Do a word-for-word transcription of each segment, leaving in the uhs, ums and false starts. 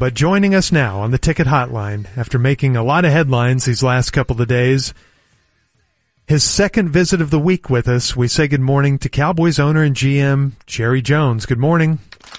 but joining us now on the Ticket Hotline after making a lot of headlines these last couple of days, his second visit of the week with us, we say good morning to Cowboys owner and G M Jerry Jones. Good morning.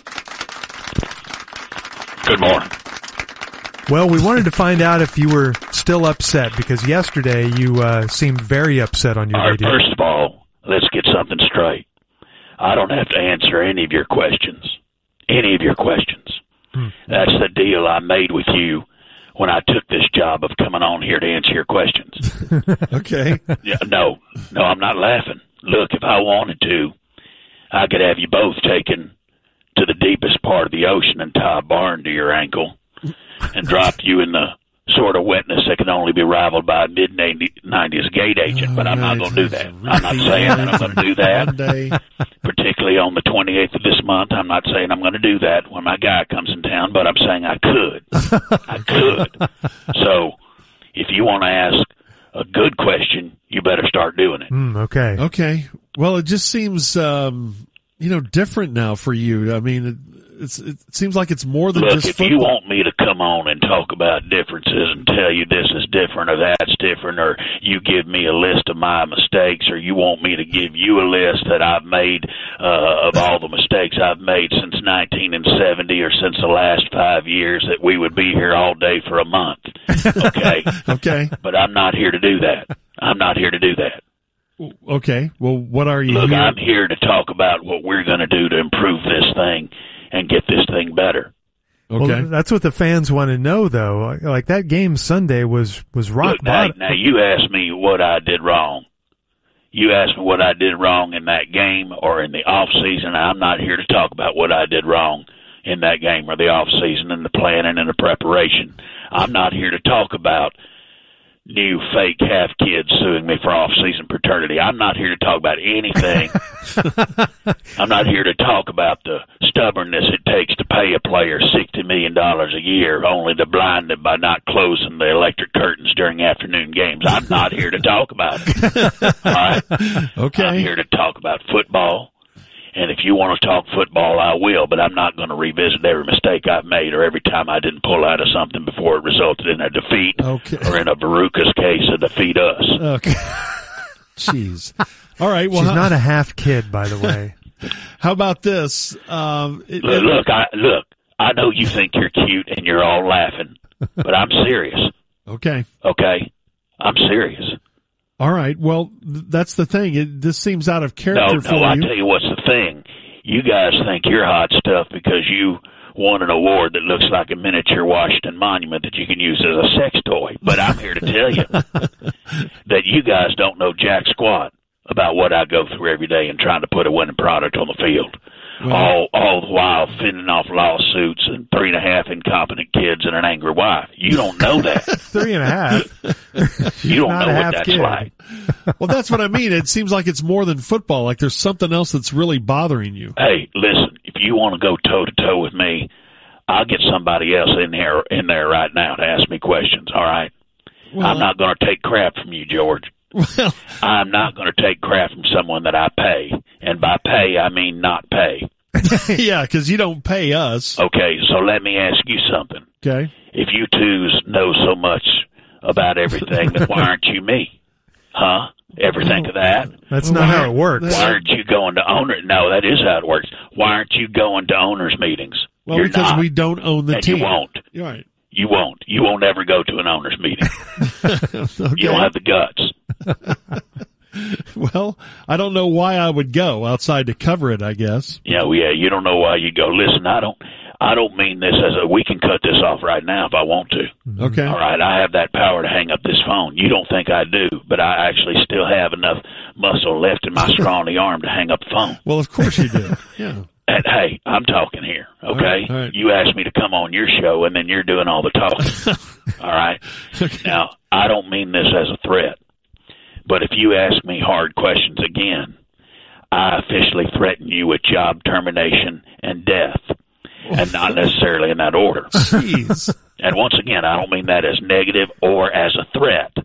Good morning. Well, we wanted to find out if you were still upset, because yesterday you uh, seemed very upset on your All right, radio. first of all, let's get something straight. I don't have to answer any of your questions. Any of your questions. Hmm. That's the deal I made with you when I took this job of coming on here to answer your questions. Okay. Yeah, no, no, I'm not laughing. Look, if I wanted to, I could have you both taken to the deepest part of the ocean and tie a barn to your ankle and drop you in the sort of wetness that can only be rivaled by a mid-nineties gate agent, but I'm not going to do that. I'm not saying that I'm going to do that, particularly on the twenty-eighth of this month. I'm not saying I'm going to do that when my guy comes in town, but I'm saying I could. I could. So if you want to ask a good question, you better start doing it. Mm, okay. Okay. Well, it just seems, um, you know, different now for you. I mean, it, it's, it seems like it's more than Look, just if football. you want me to come on and talk about differences and tell you this is different or that's different, or you give me a list of my mistakes, or you want me to give you a list that I've made uh, of all the mistakes I've made since nineteen seventy or since the last five years, that we would be here all day for a month. Okay? Okay. But I'm not here to do that. I'm not here to do that. Okay. Well, what are you Look, here? I'm here to talk about what we're going to do to improve this thing and get this thing better. Okay. Well, that's what the fans want to know, though. Like, that game Sunday was, was rock Look, now, bottom. now you asked me what I did wrong. You asked me what I did wrong in that game or in the off season. I'm not here to talk about what I did wrong in that game or the off season and the planning and the preparation. I'm not here to talk about new fake half kids suing me for off-season paternity. I'm not here to talk about anything. I'm not here to talk about the stubbornness it takes to pay a player sixty million dollars a year only to blind them by not closing the electric curtains during afternoon games. I'm not here to talk about it. All right? Okay. I'm here to talk about football. And if you want to talk football, I will, but I'm not going to revisit every mistake I've made or every time I didn't pull out of something before it resulted in a defeat, Okay. or in a Baruka's case, a defeat us. Okay. Jeez. All right. Well, She's how, not a half kid, by the way. how about this? Um, it, Look, look, I, look, I know you think you're cute and you're all laughing, but I'm serious, okay. okay? I'm serious. All right. Well, th- that's the thing. It, this seems out of No, character for no, I you. tell you what's the thing. You guys think you're hot stuff because you won an award that looks like a miniature Washington Monument that you can use as a sex toy. But I'm here to tell you that you guys don't know jack squat about what I go through every day in trying to put a winning product on the field. Well- all all the while fending off lawsuits and three and a half incompetent kids and an angry wife. You don't know that. Three and a half. You don't not know a what half that's kid. like. Well, that's what I mean. It seems like it's more than football. Like there's something else that's really bothering you. Hey, listen, if you want to go toe to toe with me, I'll get somebody else in here in there right now to ask me questions, all right? Well, I'm not going to take crap from you, George. Well, I'm not going to take crap from someone that I pay. And by pay, I mean not pay. yeah, because you don't pay us. Okay, so let me ask you something. Okay. If you twos know so much about everything, then why aren't you me? Huh? Ever think of that? That's Well, not why- how it works. Why aren't you going to owner? No, that is how it works. Why aren't you going to owners' meetings? Well, You're because not, we don't own the and team. you won't. You're right. You won't. You won't ever go to an owners' meeting. Okay. You don't have the guts. Well, I don't know why I would go outside to cover it, I guess. Yeah, well, yeah. You don't know why you go. Listen, I don't. I don't mean this as a. We can cut this off right now if I want to. Okay. All right, I have that power to hang up this phone. You don't think I do, but I actually still have enough muscle left in my scrawny arm to hang up the phone. Well, of course you do. Yeah. And hey, I'm talking here, okay? All right, all right. You asked me to come on your show, and then you're doing all the talking. All right? Okay. Now, I don't mean this as a threat, but if you ask me hard questions again, I officially threaten you with job termination and death, and not necessarily in that order. Jeez. And once again, I don't mean that as negative or as a threat.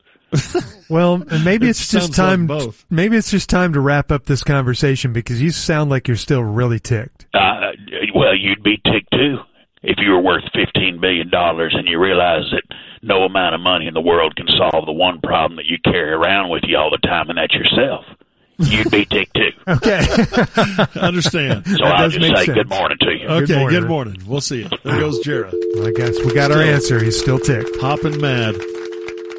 Well, and maybe It it's just sounds like time. both. Maybe it's just time to wrap up this conversation because you sound like you're still really ticked. Uh, well, you'd be ticked too if you were worth fifteen billion dollars and you realize that no amount of money in the world can solve the one problem that you carry around with you all the time, and that's yourself, you'd be ticked too. Okay. Understand. So That I'll does just make say sense. good morning to you. Okay, morning. good morning. We'll see you. There goes Jarrah. Well, I guess we got our Still. answer. He's still ticked. Hopping mad.